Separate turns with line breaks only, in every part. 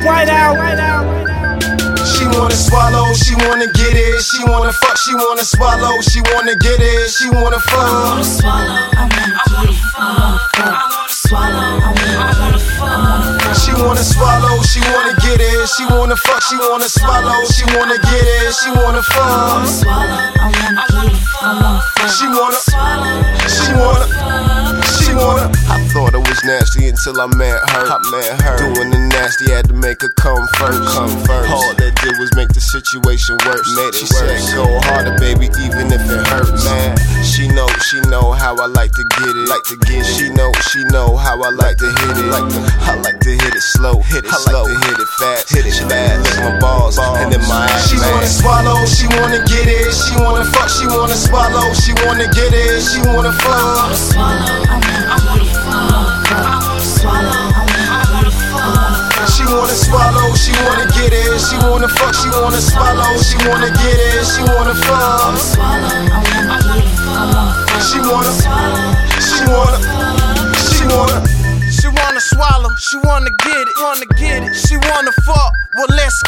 white out.
She wanna swallow, she wanna get it. She wanna fuck, she wanna swallow, she wanna get it. She wanna fuck.
I wanna swallow, I wanna get it. I wanna fuck. I wanna swallow, I wanna fuck.
She wanna swallow, she wanna get it. She wanna fuck, she wanna swallow, she wanna get it. She wanna fuck.
I wanna swallow, I wanna get it. I wanna fuck.
She wanna
swallow,
she wanna she wanna.
I thought it was nasty until I met her. Doing the nasty, had to make her come first. All that did was make the situation worse. She said, go harder, baby, even if it hurts. Man, she know how I like to get it. She know how I like to hit it. I like to hit it slow. I like to hit it fast. She like to lick my balls and then my ass.
She wanna swallow, she wanna get it. She wanna fuck, she wanna swallow, she wanna get it. She wanna fuck.
I wanna swallow, I wanna get it. I wanna fuck. I wanna swallow, I wanna get it. I wanna fuck.
She wanna swallow, she wanna get it. She wanna fuck, she wanna swallow, she wanna get it. She wanna fuck.
I wanna swallow, I wanna get it. I wanna fuck.
She wanna
swallow,
she wanna she wanna
She wanna swallow, she wanna get it, she wanna fuck. Well, let's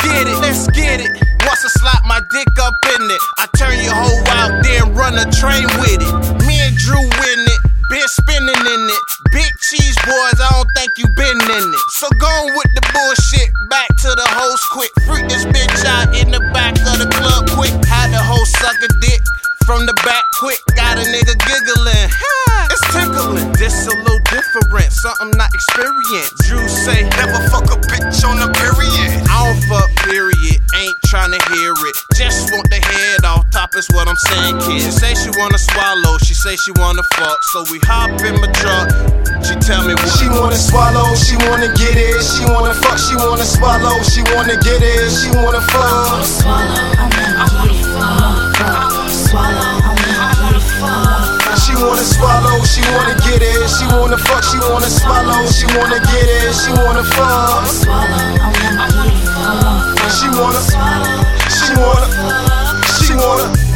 get it. Once I slap my dick up in it, I turn your hoe out, then run a train with it. Me and Drew in it, been spinning in it. Big cheese boys, I don't think you been in it. So gone with the bullshit, back to the hoes quick. Freak this bitch out in the back of the club quick. Had the hoe suck a dick from the back quick. Got a nigga giggling, it's tickling. This a little different, something not experienced. Drew say,
Never fuck a bitch on the period.
I don't fuck, period, ain't tryna hear it. Just want the head off top is what I'm saying, kid. She say she wanna swallow, she say she wanna fuck. So we hop in my truck, she tell me what.
She wanna swallow, she wanna get it. She wanna fuck, she wanna swallow, she wanna get it. She wanna fuck.
I wanna swallow, I wanna get it. I wanna fuck. I wanna swallow, I wanna get it. I wanna fuck.
She wanna swallow, she wanna get it. She wanna fuck, she wanna swallow, she wanna get it. She wanna fuck.
Swallow, I wanna get it. I wanna fuck.
She wanna
swallow,
she wanna she wanna